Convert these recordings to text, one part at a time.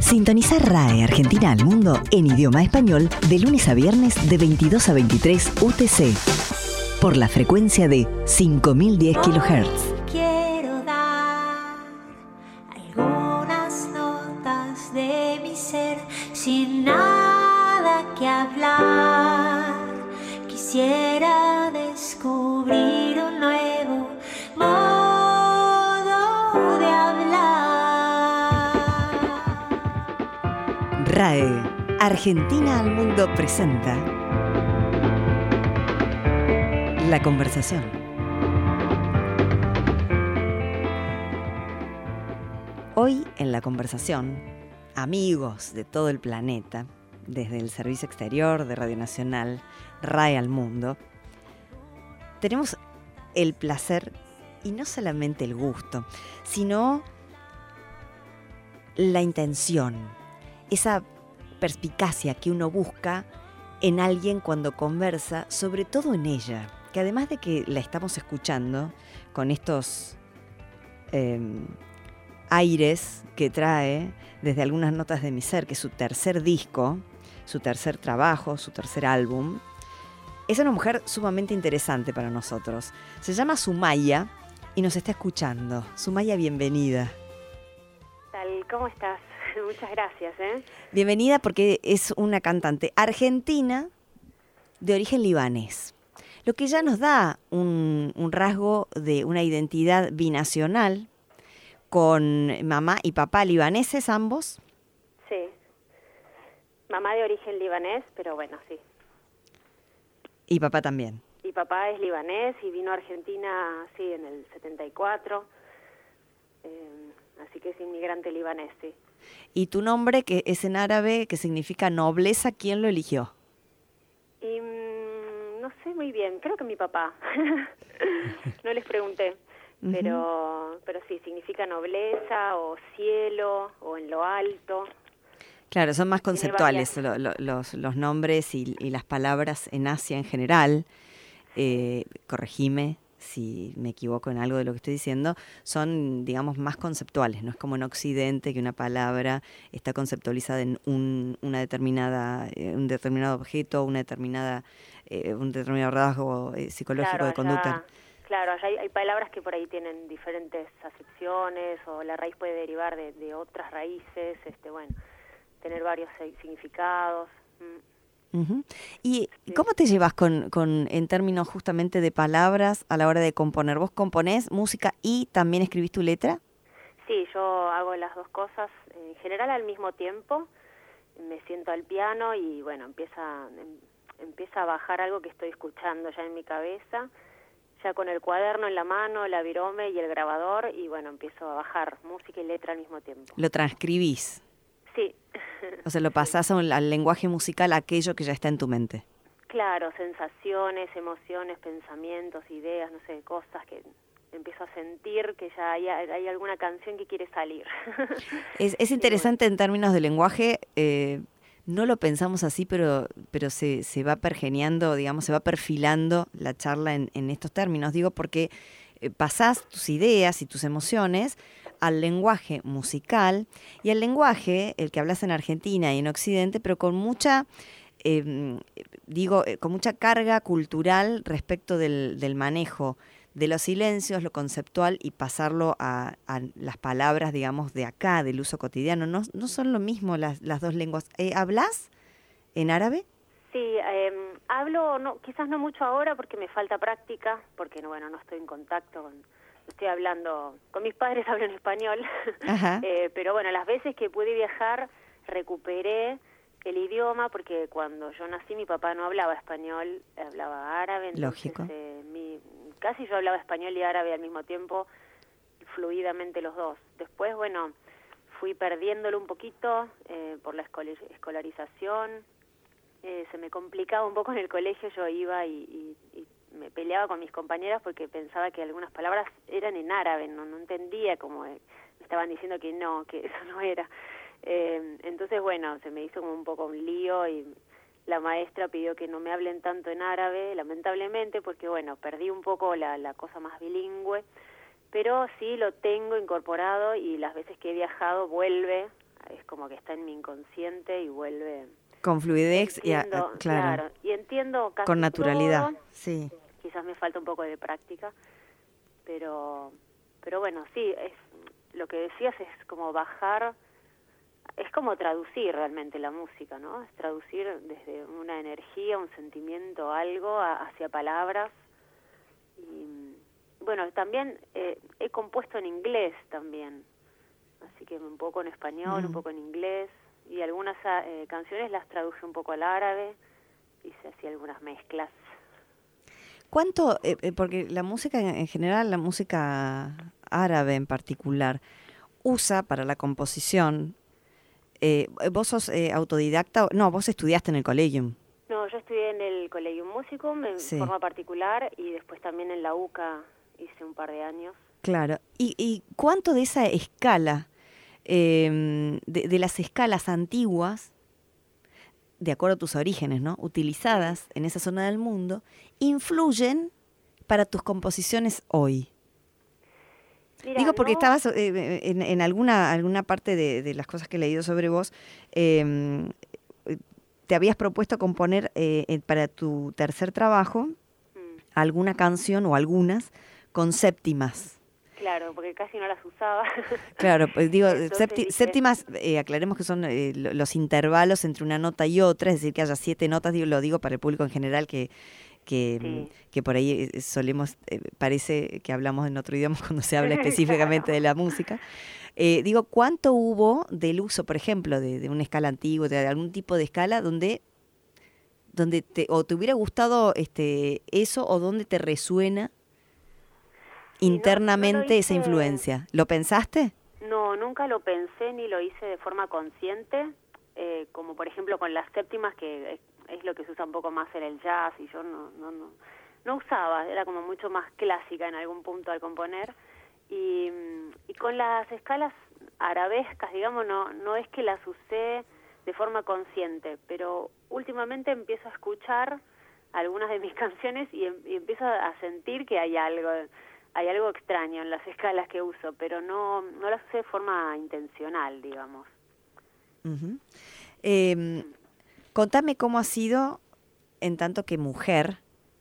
Sintoniza RAE Argentina al Mundo en idioma español de lunes a viernes de 22 a 23 UTC. Por la frecuencia de 5010 kHz. Quiero dar algunas notas de mi ser sin nada que hablar. Quisiera descubrir un nuevo modo de hablar. RAE Argentina al Mundo presenta La Conversación. Hoy en La Conversación, amigos de todo el planeta, desde el Servicio Exterior de Radio Nacional, RAE al Mundo, tenemos el placer, y no solamente el gusto, sino la intención, esa perspicacia que uno busca en alguien cuando conversa, sobre todo en ella, que además de que la estamos escuchando con estos aires que trae desde algunas notas de mi ser, que es su tercer disco, su tercer trabajo, su tercer álbum, es una mujer sumamente interesante para nosotros. Se llama Sumaya y nos está escuchando. Sumaya, bienvenida. ¿Tal? ¿Cómo estás? Muchas gracias. Bienvenida porque es una cantante argentina de origen libanés, lo que ya nos da un rasgo de una identidad binacional, con mamá y papá libaneses ambos. Sí. Mamá de origen libanés, pero bueno, sí. Y papá también. Y papá es libanés y vino a Argentina, sí, en el 74. Así que es inmigrante libanés, sí. ¿Y tu nombre, que es en árabe, que significa nobleza, quién lo eligió? Y no sé muy bien, creo que mi papá. No les pregunté. Pero sí, significa nobleza o cielo o en lo alto. Claro, son más conceptuales los nombres y las palabras en Asia en general. Corregime si me equivoco en algo de lo que estoy diciendo. Son, digamos, más conceptuales. No es como en Occidente, que una palabra está conceptualizada en un determinado objeto, un determinado rasgo psicológico, claro, de conducta. Claro, allá hay palabras que por ahí tienen diferentes acepciones, o la raíz puede derivar de otras raíces, bueno, tener varios significados. Uh-huh. ¿Y cómo te llevas en términos justamente de palabras a la hora de componer? ¿Vos componés música y también escribís tu letra? Sí, yo hago las dos cosas, en general al mismo tiempo. Me siento al piano y bueno, empieza a bajar algo que estoy escuchando ya en mi cabeza, ya con el cuaderno en la mano, la virome y el grabador, y bueno, empiezo a bajar música y letra al mismo tiempo. ¿Lo transcribís? Sí. O sea, lo pasás al lenguaje musical, aquello que ya está en tu mente. Claro, sensaciones, emociones, pensamientos, ideas, no sé, cosas que empiezo a sentir que ya hay alguna canción que quiere salir. Es interesante en términos de lenguaje. No lo pensamos así, pero se va pergeñando, digamos, se va perfilando la charla en estos términos. Digo, porque pasás tus ideas y tus emociones al lenguaje musical y al lenguaje, el que hablas en Argentina y en Occidente, pero con mucha, con mucha carga cultural respecto del manejo de los silencios, lo conceptual, y pasarlo a las palabras, digamos, de acá, del uso cotidiano. No son lo mismo las dos lenguas. ¿Hablas en árabe? Sí, hablo, quizás no mucho ahora porque me falta práctica, porque no estoy en contacto estoy hablando, con mis padres hablo en español, pero bueno, las veces que pude viajar recuperé el idioma, porque cuando yo nací mi papá no hablaba español, hablaba árabe. Entonces, lógico. Casi yo hablaba español y árabe al mismo tiempo, fluidamente los dos. Después, bueno, fui perdiéndolo un poquito por la escolarización. Se me complicaba un poco en el colegio, yo iba y me peleaba con mis compañeras porque pensaba que algunas palabras eran en árabe, no entendía, como me estaban diciendo que no, que eso no era. Entonces, bueno, se me hizo como un poco un lío y la maestra pidió que no me hablen tanto en árabe, lamentablemente, porque, bueno, perdí un poco la cosa más bilingüe, pero sí lo tengo incorporado y las veces que he viajado vuelve es como que está en mi inconsciente y vuelve Con fluidez entiendo, claro, y entiendo casi con naturalidad, todo. sí. Quizás me falta un poco de práctica, pero bueno, sí, es lo que decías, es como bajar, es como traducir realmente la música, ¿no? Es traducir desde una energía, un sentimiento, algo hacia palabras. Y bueno, también he compuesto en inglés también, así que un poco en español, un poco en inglés, y algunas canciones las traduje un poco al árabe, hice así algunas mezclas. ¿Cuánto, porque la música en general, la música árabe en particular, usa para la composición, ¿vos sos autodidacta? No, vos estudiaste en el Collegium. No, yo estudié en el Collegium Musicum en forma particular y después también en la UCA hice un par de años. Claro. ¿Y cuánto de esa escala, de las escalas antiguas, de acuerdo a tus orígenes, ¿no?, utilizadas en esa zona del mundo, influyen para tus composiciones hoy? Mira, Digo porque no, estabas en alguna parte de las cosas que he leído sobre vos, te habías propuesto componer para tu tercer trabajo alguna canción o algunas con séptimas. Claro, porque casi no las usaba. Claro, pues digo, Entonces séptimas, aclaremos que son los intervalos entre una nota y otra, es decir, que haya 7 notas, lo digo para el público en general que por ahí solemos, parece que hablamos en otro idioma cuando se habla específicamente de la música. Digo, ¿cuánto hubo del uso, por ejemplo, de una escala antigua, de algún tipo de escala donde o te hubiera gustado eso, o donde te resuena internamente esa influencia? ¿Lo pensaste? No, nunca lo pensé ni lo hice de forma consciente, como por ejemplo con las séptimas, que es lo que se usa un poco más en el jazz, y yo no usaba, era como mucho más clásica en algún punto al componer, y con las escalas arabescas, digamos, no es que las usé de forma consciente, pero últimamente empiezo a escuchar algunas de mis canciones y empiezo a sentir que hay algo extraño en las escalas que uso, pero no las usé de forma intencional, digamos. Uh-huh. Contame cómo ha sido, en tanto que mujer.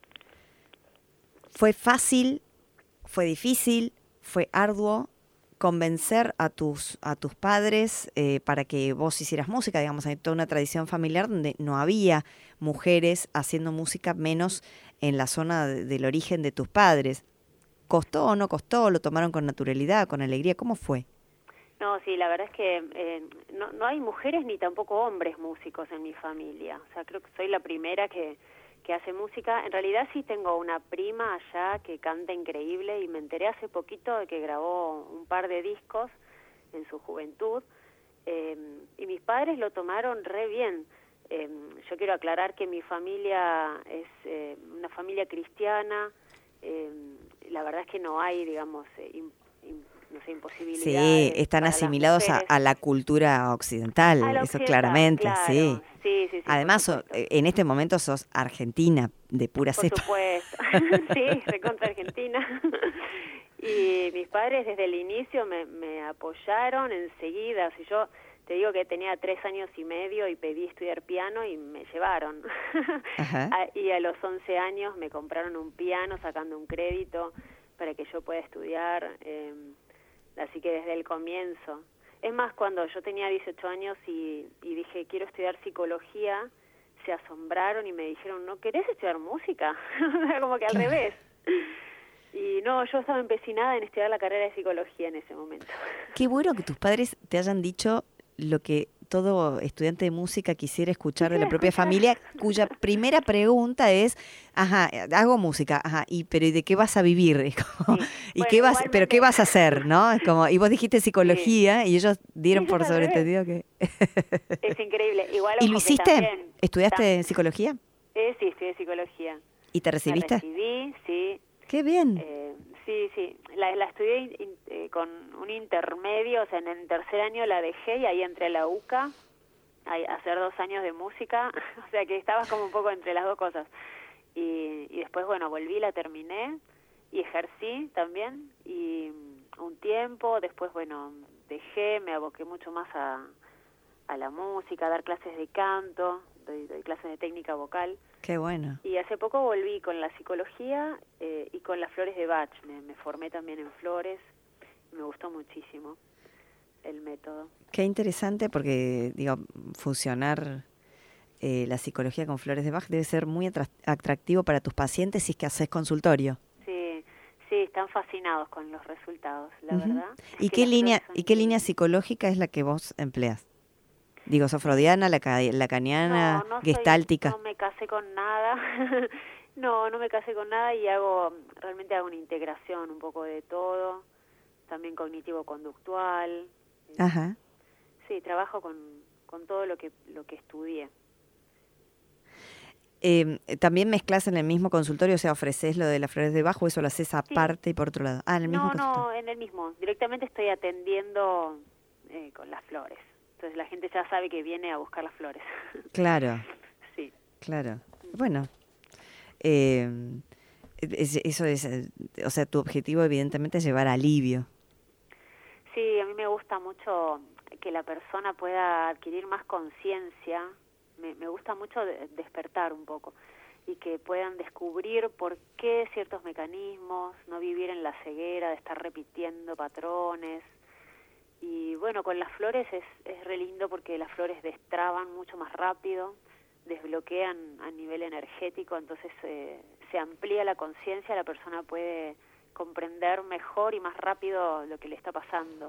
¿Fue fácil? ¿Fue difícil? ¿Fue arduo convencer a tus padres para que vos hicieras música? Digamos, hay toda una tradición familiar donde no había mujeres haciendo música, menos en la zona del origen de tus padres. ¿Costó o no costó? ¿Lo tomaron con naturalidad, con alegría? ¿Cómo fue? No, sí, la verdad es que no hay mujeres ni tampoco hombres músicos en mi familia. O sea, creo que soy la primera que hace música. En realidad sí tengo una prima allá que canta increíble y me enteré hace poquito de que grabó un par de discos en su juventud. Y mis padres lo tomaron re bien. Yo quiero aclarar que mi familia es una familia cristiana. La verdad es que no hay, digamos, no sé, imposibilidades. Sí, están asimilados a la cultura occidental, eso claramente, claro. Sí. Sí, Además, en este momento sos argentina de pura cepa. Por supuesto, sí, recontra Argentina. Y mis padres desde el inicio me apoyaron enseguida. Si yo te digo que tenía 3 años y medio y pedí estudiar piano y me llevaron. Y a los 11 años me compraron un piano sacando un crédito para que yo pueda estudiar. Así que desde el comienzo. Es más, cuando yo tenía 18 años y dije quiero estudiar psicología, se asombraron y me dijeron, ¿no querés estudiar música? Como que al revés. Y no, yo estaba empecinada en estudiar la carrera de psicología en ese momento. Qué bueno que tus padres te hayan dicho lo que todo estudiante de música quisiera escuchar de la propia familia, cuya primera pregunta es, hago música, pero ¿y de qué vas a vivir? Es como, ¿y bueno, qué vas a hacer? ¿No? Es como, y vos dijiste psicología, y ellos dieron por sobreentendido que... Es increíble. Igual, ¿y lo hiciste? También, ¿Estudiaste psicología? Sí, estudié psicología. ¿Y te recibiste? Me recibí, sí. ¡Qué bien! Sí. La estudié con un intermedio, o sea, en el tercer año la dejé y ahí entré a la UCA a hacer 2 años de música, o sea que estaba como un poco entre las dos cosas. Y después, bueno, volví, la terminé y ejercí también, y un tiempo, después, bueno, dejé, me aboqué mucho más a la música, a dar clases de canto, doy clases de técnica vocal. Qué bueno. Y hace poco volví con la psicología y con las flores de Bach. Me formé también en flores y me gustó muchísimo el método. Qué interesante porque, digo, fusionar la psicología con flores de Bach debe ser muy atractivo para tus pacientes si es que haces consultorio. Sí, están fascinados con los resultados, la verdad. ¿Y qué línea psicológica es la que vos empleas? Digo, ¿sos freudiana, lacaniana, no gestáltica? No me casé con nada. no me casé con nada y realmente hago una integración un poco de todo, también cognitivo-conductual. Ajá. Sí, trabajo con todo lo que estudié. ¿También mezclas en el mismo consultorio? O sea, ¿ofreces lo de las flores de Bach o eso lo haces aparte y por otro lado? En el mismo consultorio. No, en el mismo. Directamente estoy atendiendo con las flores. Entonces la gente ya sabe que viene a buscar las flores. Claro. Sí. Claro. Bueno, eso es, o sea, tu objetivo evidentemente es llevar alivio. Sí, a mí me gusta mucho que la persona pueda adquirir más conciencia. Me gusta mucho despertar un poco y que puedan descubrir por qué ciertos mecanismos, no vivir en la ceguera de estar repitiendo patrones. Y bueno, con las flores es re lindo porque las flores destraban mucho más rápido, desbloquean a nivel energético, entonces se amplía la conciencia, la persona puede comprender mejor y más rápido lo que le está pasando.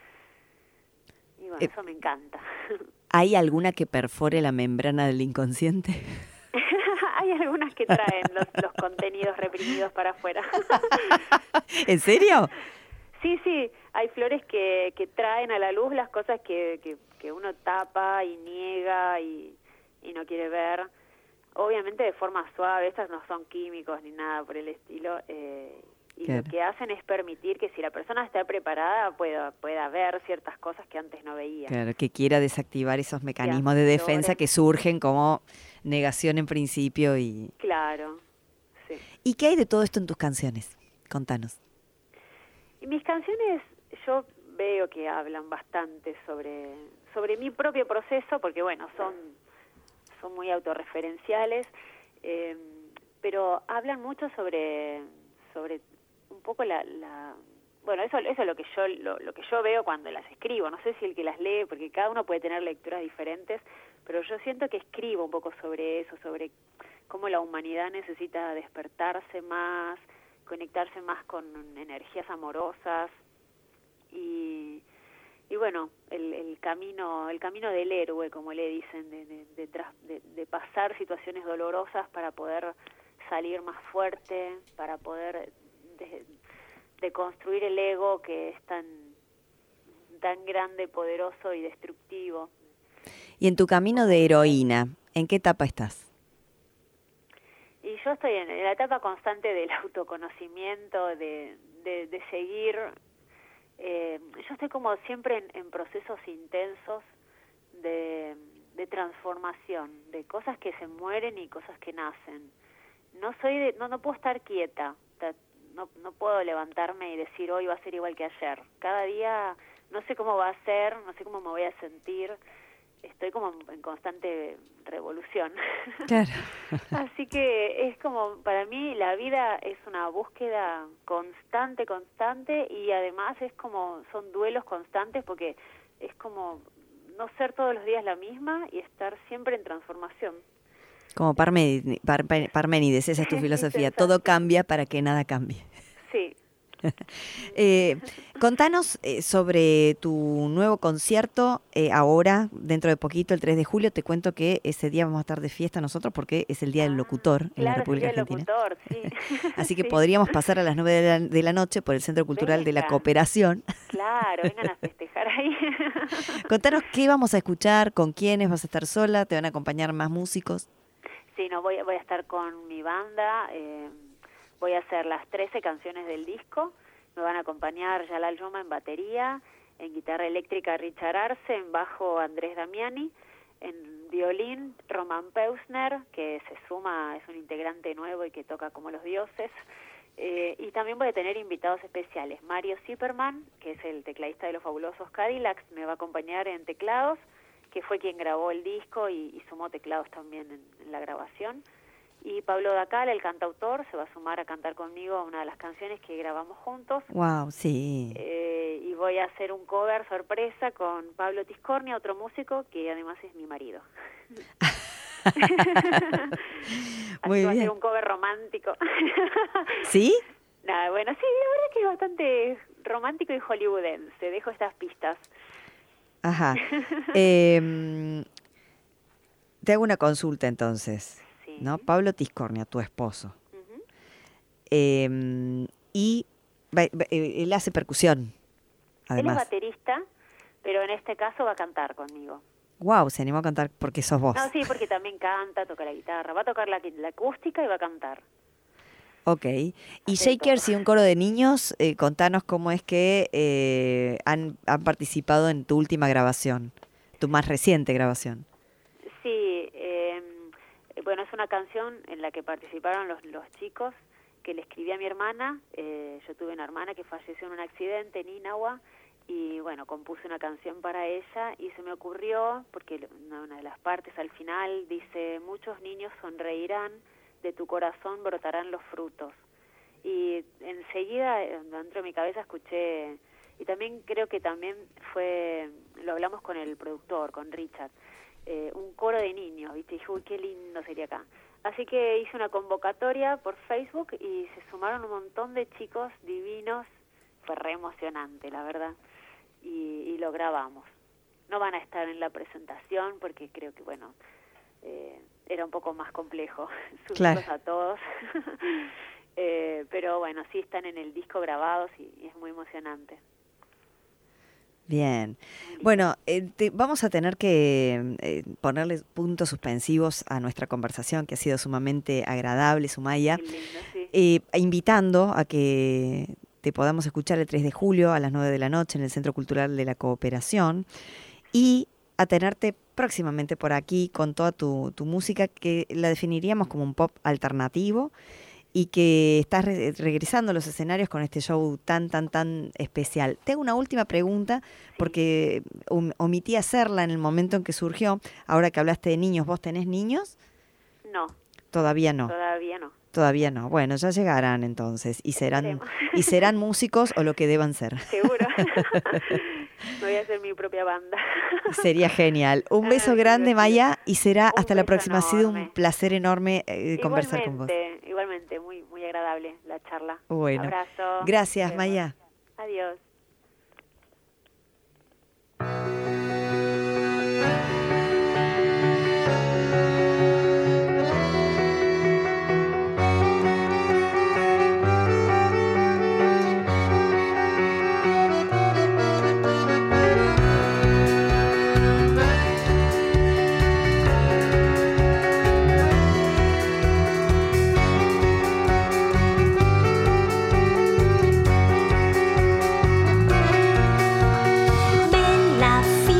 Y bueno, eso me encanta. ¿Hay alguna que perfore la membrana del inconsciente? Hay algunas que traen los contenidos reprimidos para afuera. ¿En serio? Sí, hay flores que traen a la luz las cosas que uno tapa y niega y no quiere ver. Obviamente de forma suave, estas no son químicos ni nada por el estilo. Y claro, lo que hacen es permitir que si la persona está preparada pueda ver ciertas cosas que antes no veía. Claro, que quiera desactivar esos mecanismos de defensa que surgen como negación en principio. Claro, sí. ¿Y qué hay de todo esto en tus canciones? Contanos. Y mis canciones yo veo que hablan bastante sobre mi propio proceso, porque bueno, son muy autorreferenciales, pero hablan mucho sobre un poco bueno, eso es lo que yo veo cuando las escribo. No sé si el que las lee, porque cada uno puede tener lecturas diferentes, pero yo siento que escribo un poco sobre eso, sobre cómo la humanidad necesita despertarse más, conectarse más con energías amorosas y bueno, el camino del héroe, como le dicen, de pasar situaciones dolorosas para poder salir más fuerte, para poder de construir el ego que es tan grande, poderoso y destructivo. Y en tu camino de heroína, ¿en qué etapa estás? Y yo estoy en la etapa constante del autoconocimiento, de seguir. Yo estoy como siempre en procesos intensos de transformación, de cosas que se mueren y cosas que nacen. No puedo estar quieta. No puedo levantarme y decir hoy va a ser igual que ayer. Cada día no sé cómo va a ser, no sé cómo me voy a sentir. Estoy como en constante revolución. Claro. Así que es como, para mí la vida es una búsqueda constante y además son duelos constantes porque es como no ser todos los días la misma y estar siempre en transformación. Como Parménides, esa es tu filosofía. Todo cambia para que nada cambie. Sí. Contanos sobre tu nuevo concierto ahora, dentro de poquito, el 3 de julio. Te cuento que ese día vamos a estar de fiesta nosotros porque es el Día del Locutor en la República Argentina. Claro, es el Día del Locutor, sí. Así que podríamos pasar a las 9 de la noche por el Centro Cultural de la Cooperación. Claro, vengan a festejar ahí. Contanos qué vamos a escuchar, con quiénes, vas a estar sola, te van a acompañar más músicos. Sí, voy a estar con mi banda, voy a hacer las 13 canciones del disco, me van a acompañar Yalal Yoma en batería, en guitarra eléctrica Richard Arce, en bajo Andrés Damiani, en violín Roman Peusner, que se suma, es un integrante nuevo y que toca como los dioses, y también voy a tener invitados especiales. Mario Zipperman, que es el tecladista de los fabulosos Cadillacs, me va a acompañar en teclados, que fue quien grabó el disco y sumó teclados también en la grabación. Y Pablo Dacal, el cantautor, se va a sumar a cantar conmigo una de las canciones que grabamos juntos. Wow, sí. Y voy a hacer un cover sorpresa con Pablo Tiscornia, otro músico que además es mi marido. Muy va a bien. ser un cover romántico. ¿Sí? Nada, bueno, sí, la verdad que es bastante romántico y hollywoodense. Dejo estas pistas. Ajá. Te hago una consulta entonces. Sí. ¿No? Pablo Tiscornia, tu esposo. Ujú. Y él hace percusión, Él es además. baterista, pero en este caso va a cantar conmigo. Wow, se animó a cantar porque sos vos. No, sí, porque también canta, toca la guitarra. Va a tocar la acústica y va a cantar. Ok. Y Hace Shakers todo. y un coro de niños, contanos cómo es que han participado en tu última grabación, tu más reciente grabación. Sí, bueno, es una canción en la que participaron los chicos, que le escribí a mi hermana. Yo tuve una hermana que falleció en un accidente en Inagua, y bueno, compuse una canción para ella, y se me ocurrió, porque una de las partes al final dice: muchos niños sonreirán, de tu corazón brotarán los frutos. Y enseguida, dentro de mi cabeza, escuché, y también creo que también lo hablamos con el productor, con Richard, un coro de niños, ¿viste? Y dije, uy, qué lindo sería acá. Así que hice una convocatoria por Facebook y se sumaron un montón de chicos divinos. Fue re emocionante, la verdad. Y lo grabamos. No van a estar en la presentación porque creo que, bueno, era un poco más complejo subirlos a todos. Pero bueno, sí están en el disco grabados y es muy emocionante. Bien. Bueno, vamos a tener que ponerle puntos suspensivos a nuestra conversación, que ha sido sumamente agradable, Sumaya. Qué lindo, sí. Invitando a que te podamos escuchar el 3 de julio a las 9 de la noche en el Centro Cultural de la Cooperación, y a tenerte próximamente por aquí con toda tu música, que la definiríamos como un pop alternativo, y que estás regresando a los escenarios con este show tan especial. Te hago una última pregunta, porque omití hacerla en el momento en que surgió. Ahora que hablaste de niños, ¿vos tenés niños? No. Todavía no. Todavía no. Todavía no. Bueno, ya llegarán entonces y serán músicos o lo que deban ser. Seguro. Me voy a hacer mi propia banda. Sería genial. Un beso Ay, grande, divertido. Maya, y será Un hasta la beso próxima. Ha sido un enorme. placer enorme conversar con vos. Igualmente, muy, muy agradable la charla. Bueno, abrazo. gracias, Nos vemos. Maya. Adiós. Ven la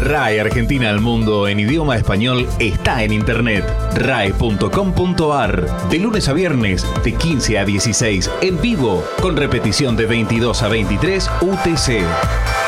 RAE Argentina al Mundo en idioma español está en internet. RAE.com.ar. De lunes a viernes, de 15 a 16, en vivo, con repetición de 22 a 23 UTC.